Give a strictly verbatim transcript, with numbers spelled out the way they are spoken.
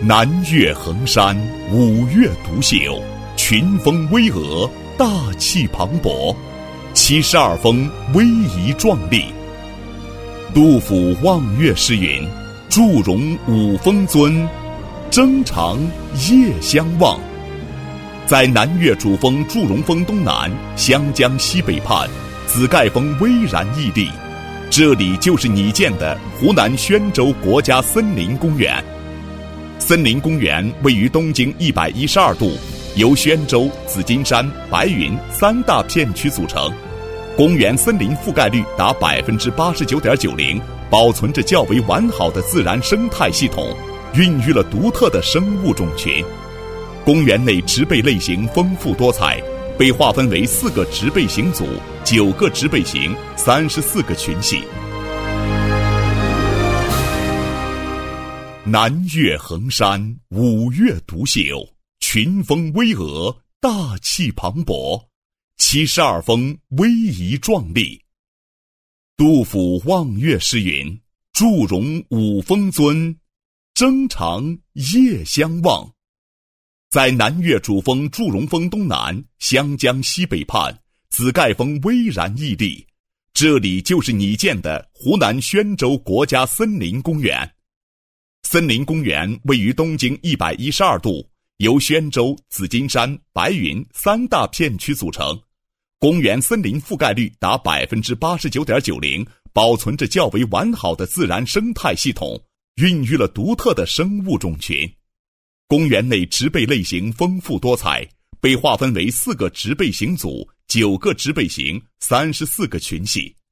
南岳衡山，五岳独秀，群峰巍峨，大气磅礴，七十二峰威仪壮丽。杜甫望岳诗云：祝融五峰尊，征长夜相望。在南岳主峰祝融峰东南，湘江西北畔，紫盖峰巍然屹立，这里就是你见的湖南宣州国家森林公园。森林公园位于东经一百一十二度，由宣州、紫金山、白云三大片区组成。公园森林覆盖率达 百分之八十九点九零， 保存着较为完好的自然生态系统，孕育了独特的生物种群。公园内植被类型丰富多彩，被划分为四个植被型组、九个植被型、三十四个群系。南岳衡山，五岳独秀，群峰巍峨，大气磅礴，七十二峰威仪壮丽。杜甫望岳诗云：祝融五峰尊，征长夜相望。在南岳主峰祝融峰东南，湘江西北畔，紫盖峰巍然屹立，这里就是你见的湖南宣州国家森林公园。森林公园位于东经一百一十二度，由宣州、紫金山、白云三大片区组成。公园森林覆盖率达 百分之八十九点九零， 保存着较为完好的自然生态系统，孕育了独特的生物种群。公园内植被类型丰富多彩，被划分为四个植被型组、九个植被型、三十四个群系。